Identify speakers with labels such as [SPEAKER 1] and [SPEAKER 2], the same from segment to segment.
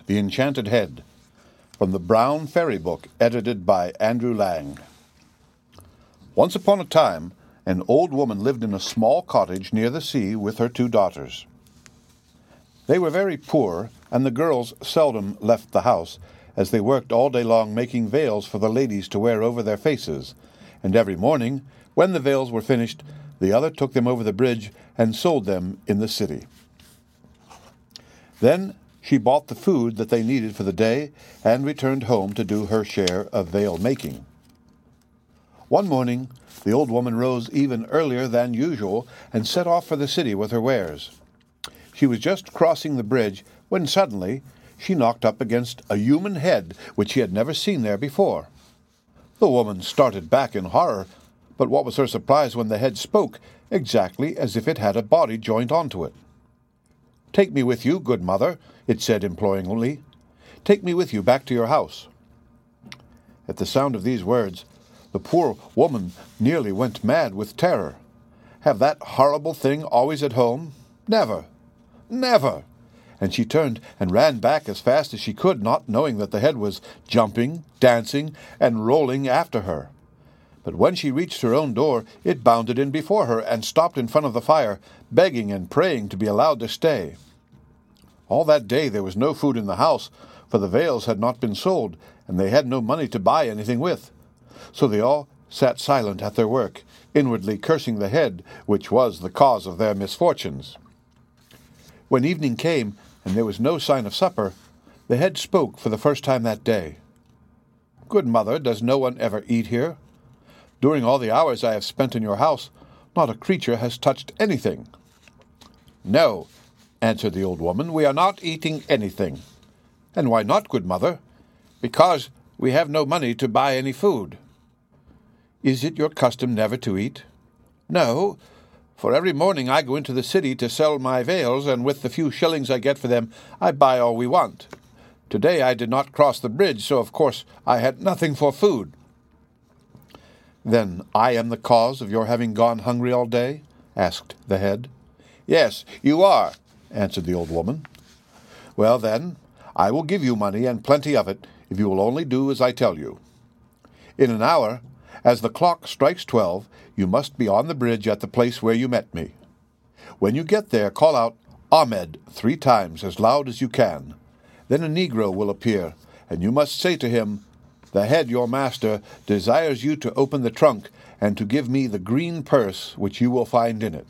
[SPEAKER 1] The Enchanted Head, from the Brown Fairy Book, edited by Andrew Lang. Once upon a time, an old woman lived in a small cottage near the sea with her 2 daughters. They were very poor, and the girls seldom left the house, as they worked all day long making veils for the ladies to wear over their faces, and every morning, when the veils were finished, the other took them over the bridge and sold them in the city. Then she bought the food that they needed for the day and returned home to do her share of veil making. One morning, the old woman rose even earlier than usual and set off for the city with her wares. She was just crossing the bridge when suddenly she knocked up against a human head which she had never seen there before. The woman started back in horror, but what was her surprise when the head spoke, exactly as if it had a body joined onto it. "Take me with you, good mother," it said imploringly. "Take me with you back to your house." At the sound of these words, the poor woman nearly went mad with terror. Have that horrible thing always at home? Never! Never! And she turned and ran back as fast as she could, not knowing that the head was jumping, dancing, and rolling after her. But when she reached her own door, it bounded in before her and stopped in front of the fire, begging and praying to be allowed to stay. All that day there was no food in the house, for the veils had not been sold, and they had no money to buy anything with. So they all sat silent at their work, inwardly cursing the head, which was the cause of their misfortunes. When evening came, and there was no sign of supper, the head spoke for the first time that day. "Good mother, does no one ever eat here? During all the hours I have spent in your house, not a creature has touched anything." "No," answered the old woman, "we are not eating anything." "And why not, good mother?" "Because we have no money to buy any food." "Is it your custom never to eat?" "No, for every morning I go into the city to sell my veils, and with the few shillings I get for them I buy all we want. Today I did not cross the bridge, so of course I had nothing for food." "Then I am the cause of your having gone hungry all day?" asked the head. "Yes, you are," answered the old woman. "Well, then, I will give you money, and plenty of it, if you will only do as I tell you. In an hour, as the clock strikes 12, you must be on the bridge at the place where you met me. When you get there, call out 'Ahmed' 3 times, as loud as you can. Then a Negro will appear, and you must say to him, 'The head, your master, desires you to open the trunk and to give me the green purse which you will find in it.'"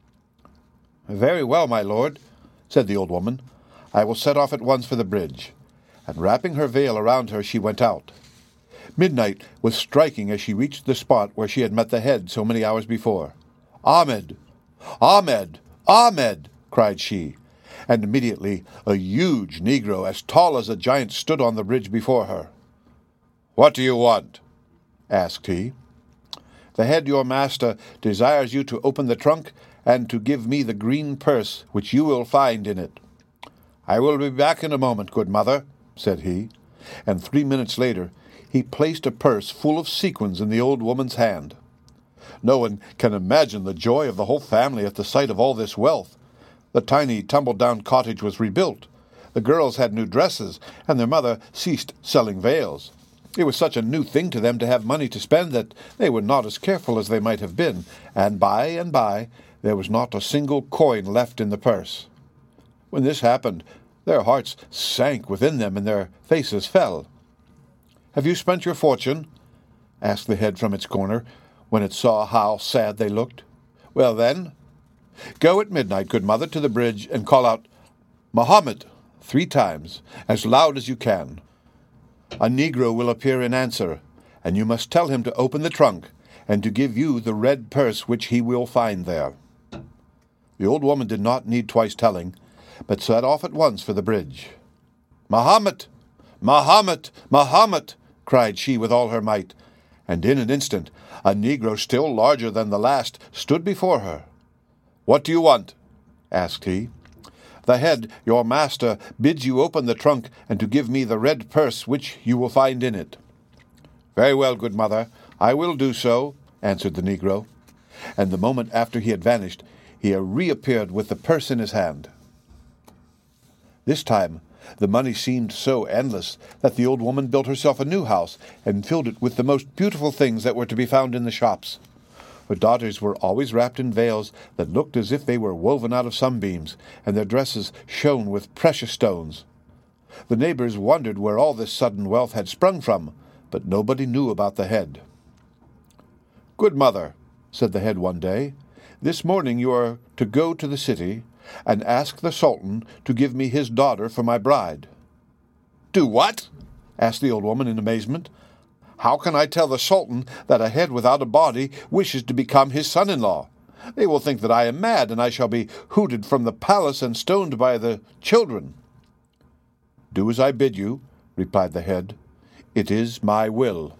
[SPEAKER 1] "Very well, my lord," said the old woman. "I will set off at once for the bridge." And wrapping her veil around her, she went out. Midnight was striking as she reached the spot where she had met the head so many hours before. "Ahmed! Ahmed! Ahmed!" cried she, and immediately a huge Negro as tall as a giant stood on the bridge before her. "What do you want?" asked he. "The head, your master, desires you to open the trunk and to give me the green purse which you will find in it." "I will be back in a moment, good mother," said he, and 3 minutes later he placed a purse full of sequins in the old woman's hand. No one can imagine the joy of the whole family at the sight of all this wealth. The tiny, tumble-down cottage was rebuilt. The girls had new dresses, and their mother ceased selling veils. It was such a new thing to them to have money to spend that they were not as careful as they might have been, and by there was not a single coin left in the purse. When this happened, their hearts sank within them, and their faces fell. "Have you spent your fortune?" asked the head from its corner, when it saw how sad they looked. "Well, then, go at midnight, good mother, to the bridge, and call out, 'Mohammed,' 3 times, as loud as you can. A Negro will appear in answer, and you must tell him to open the trunk, and to give you the red purse which he will find there." The old woman did not need twice telling, but set off at once for the bridge. "Mohammed! Mohammed! Mohammed!" cried she with all her might, and in an instant a Negro still larger than the last stood before her. "What do you want?" asked he. "The head, your master, bids you open the trunk and to give me the red purse which you will find in it." "Very well, good mother, I will do so," answered the Negro, and the moment after he had vanished, he reappeared with the purse in his hand. This time The money seemed so endless that the old woman built herself a new house and filled it with the most beautiful things that were to be found in the shops. Her daughters were always wrapped in veils that looked as if they were woven out of sunbeams, and their dresses shone with precious stones. The neighbors wondered where all this sudden wealth had sprung from, but nobody knew about the head. "Good mother," said the head one day, "this morning you are to go to the city and ask the Sultan to give me his daughter for my bride." "Do what?" asked the old woman in amazement. "How can I tell the Sultan that a head without a body wishes to become his son-in-law? They will think that I am mad, and I shall be hooted from the palace and stoned by the children." "Do as I bid you," replied the head. "It is my will."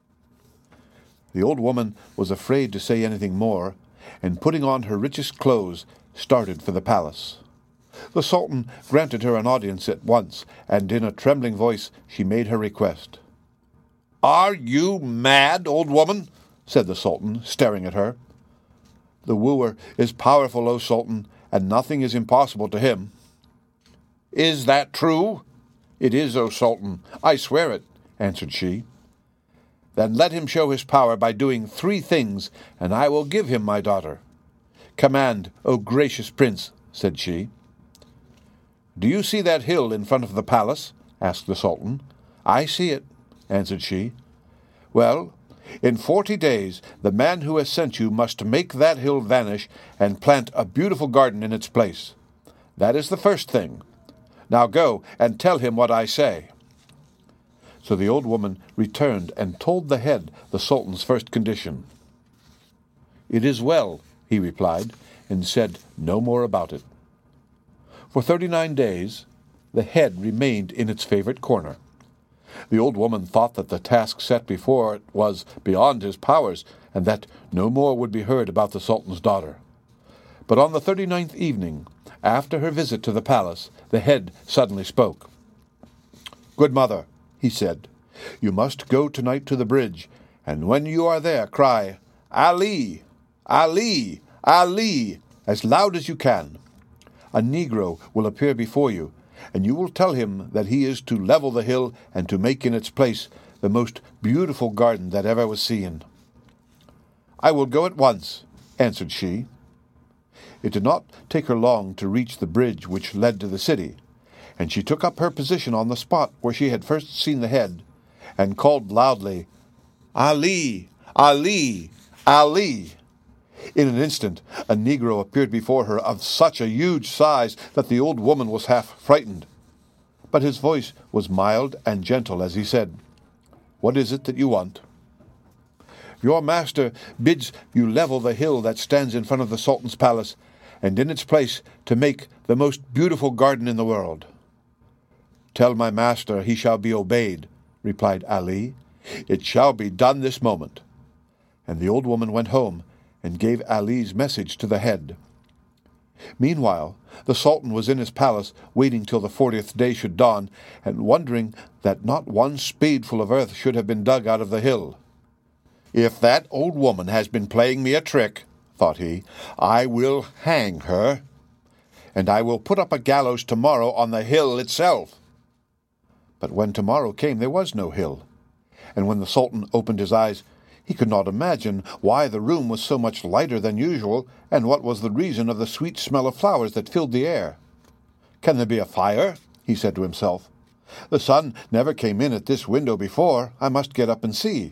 [SPEAKER 1] The old woman was afraid to say anything more, and putting on her richest clothes, started for the palace. The Sultan granted her an audience at once, and in a trembling voice she made her request. "Are you mad, old woman?" said the Sultan, staring at her. "The wooer is powerful, O Sultan, and nothing is impossible to him." "Is that true?" "It is, O Sultan, I swear it," answered she. "Then let him show his power by doing 3 things, and I will give him my daughter." "Command, O gracious prince," said she. "Do you see that hill in front of the palace?" asked the Sultan. "I see it," answered she. "Well, in 40 days the man who has sent you must make that hill vanish and plant a beautiful garden in its place. That is the first thing. Now go and tell him what I say." So the old woman returned and told the head the Sultan's first condition. "It is well," he replied, and said no more about it. For 39 days the head remained in its favorite corner. The old woman thought that the task set before it was beyond his powers, and that no more would be heard about the Sultan's daughter. But on the 39th evening, after her visit to the palace, the head suddenly spoke. "Good mother," he said, "you must go tonight to the bridge, and when you are there, cry, 'Ali! Ali! Ali!' as loud as you can. A Negro will appear before you, and you will tell him that he is to level the hill and to make in its place the most beautiful garden that ever was seen." "I will go at once," answered she. It did not take her long to reach the bridge which led to the city, and she took up her position on the spot where she had first seen the head, and called loudly, "Ali! Ali! Ali!" In an instant a Negro appeared before her of such a huge size that the old woman was half frightened. But his voice was mild and gentle as he said, "What is it that you want?" "Your master bids you level the hill that stands in front of the Sultan's palace, and in its place to make the most beautiful garden in the world." "Tell my master he shall be obeyed," replied Ali. "It shall be done this moment." And the old woman went home and gave Ali's message to the head. Meanwhile, the Sultan was in his palace, waiting till the 40th day should dawn, and wondering that not one spadeful of earth should have been dug out of the hill. "If that old woman has been playing me a trick," thought he, "I will hang her, and I will put up a gallows tomorrow on the hill itself." But when tomorrow came, there was no hill, and when the Sultan opened his eyes, he could not imagine why the room was so much lighter than usual, and what was the reason of the sweet smell of flowers that filled the air. "Can there be a fire?" he said to himself. "The sun never came in at this window before. I must get up and see."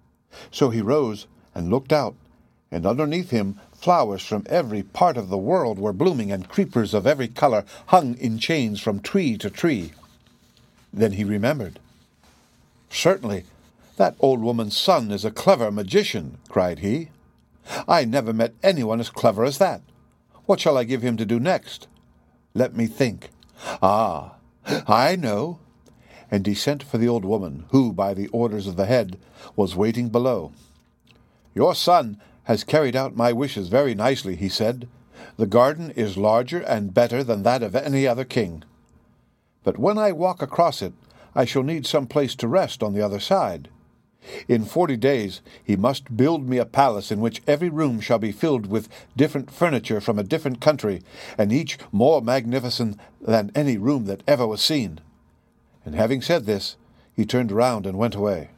[SPEAKER 1] So he rose and looked out, and underneath him flowers from every part of the world were blooming, and creepers of every color hung in chains from tree to tree. Then he remembered. "Certainly, that old woman's son is a clever magician," cried he. "I never met anyone as clever as that. What shall I give him to do next? Let me think. Ah, I know." And he sent for the old woman, who, by the orders of the head, was waiting below. "Your son has carried out my wishes very nicely," he said. "The garden is larger and better than that of any other king. But when I walk across it, I shall need some place to rest on the other side. In 40 days he must build me a palace in which every room shall be filled with different furniture from a different country, and each more magnificent than any room that ever was seen. And having said this, he turned round and went away.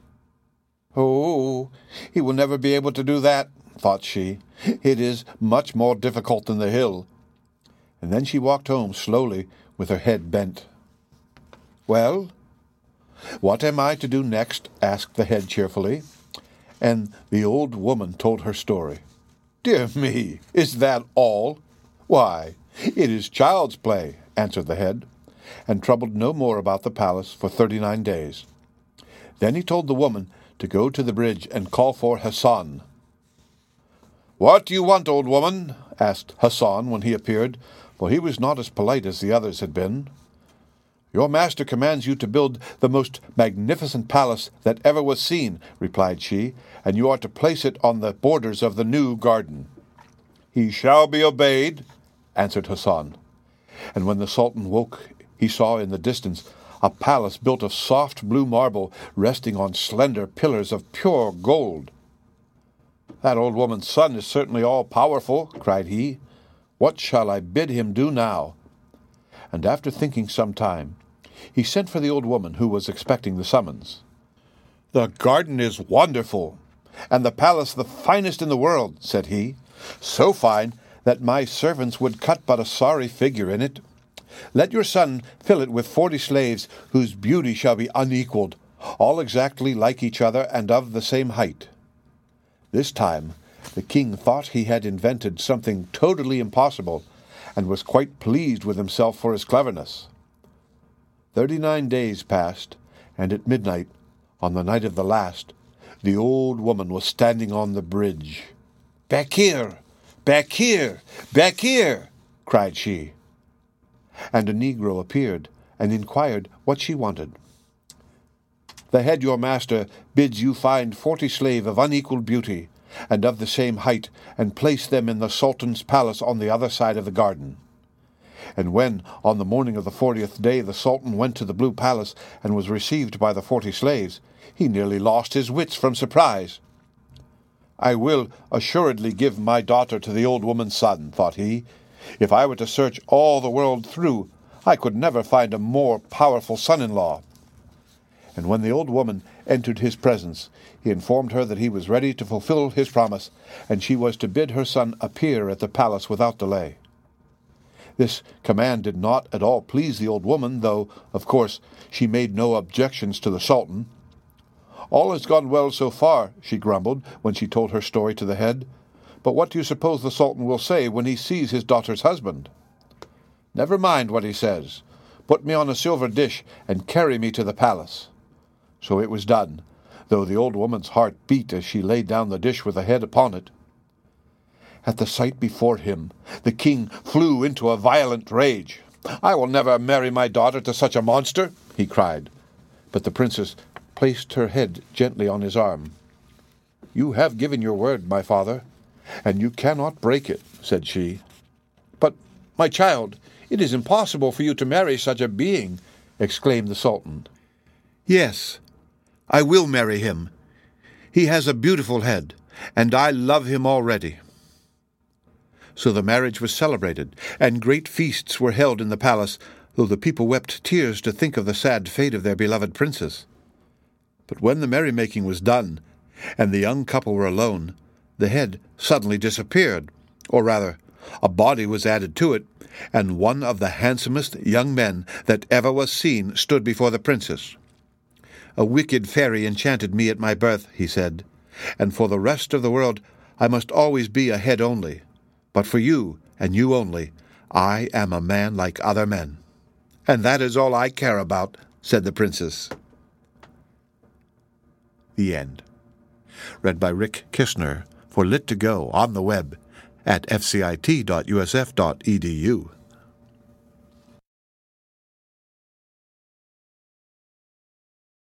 [SPEAKER 1] Oh, he will never be able to do that, thought she. It is much more difficult than the hill. And then she walked home slowly with her head bent. Well, what am I to do next? Asked the head cheerfully. And the old woman told her story. Dear me, is that all? Why, it is child's play, answered the head, and troubled no more about the palace for 39 days. Then he told the woman to go to the bridge and call for Hassan. What do you want, old woman? Asked Hassan when he appeared, for he was not as polite as the others had been. Your master commands you to build the most magnificent palace that ever was seen, replied she, and you are to place it on the borders of the new garden. He shall be obeyed, answered Hassan. And when the Sultan woke, he saw in the distance a palace built of soft blue marble resting on slender pillars of pure gold. That old woman's son is certainly all-powerful, cried he. What shall I bid him do now? And after thinking some time, he sent for the old woman who was expecting the summons. The garden is wonderful, and the palace the finest in the world, said he, so fine that my servants would cut but a sorry figure in it. Let your son fill it with 40 slaves whose beauty shall be unequalled, all exactly like each other and of the same height. This time the king thought he had invented something totally impossible, and was quite pleased with himself for his cleverness. 39 days passed, and at midnight, on the night of the last, the old woman was standing on the bridge. "Back here! Back here! Back here!" cried she. And a negro appeared, and inquired what she wanted. The head your master bids you find 40 slaves of unequalled beauty, and of the same height, and place them in the Sultan's palace on the other side of the garden. And when, on the morning of the 40th day, the Sultan went to the Blue Palace and was received by the 40 slaves, he nearly lost his wits from surprise. I will assuredly give my daughter to the old woman's son, thought he. If I were to search all the world through, I could never find a more powerful son-in-law. And when the old woman entered his presence, he informed her that he was ready to fulfill his promise, and she was to bid her son appear at the palace without delay. This command did not at all please the old woman, though, of course, she made no objections to the Sultan. All has gone well so far, she grumbled when she told her story to the head. But what do you suppose the Sultan will say when he sees his daughter's husband? Never mind what he says. Put me on a silver dish and carry me to the palace. So it was done, though the old woman's heart beat as she laid down the dish with the head upon it. At the sight before him, the king flew into a violent rage. I will never marry my daughter to such a monster, he cried. But the princess placed her head gently on his arm. You have given your word, my father, and you cannot break it, said she. But, my child, it is impossible for you to marry such a being, exclaimed the Sultan. Yes, I will marry him. He has a beautiful head, and I love him already. So the marriage was celebrated, and great feasts were held in the palace, though the people wept tears to think of the sad fate of their beloved princess. But when the merrymaking was done, and the young couple were alone, the head suddenly disappeared, or rather, a body was added to it, and one of the handsomest young men that ever was seen stood before the princess. A wicked fairy enchanted me at my birth, he said, and for the rest of the world I must always be a head only. But for you, and you only, I am a man like other men. And that is all I care about, said the princess. The end. Read by Rick Kishner for Lit2Go on the web at fcit.usf.edu.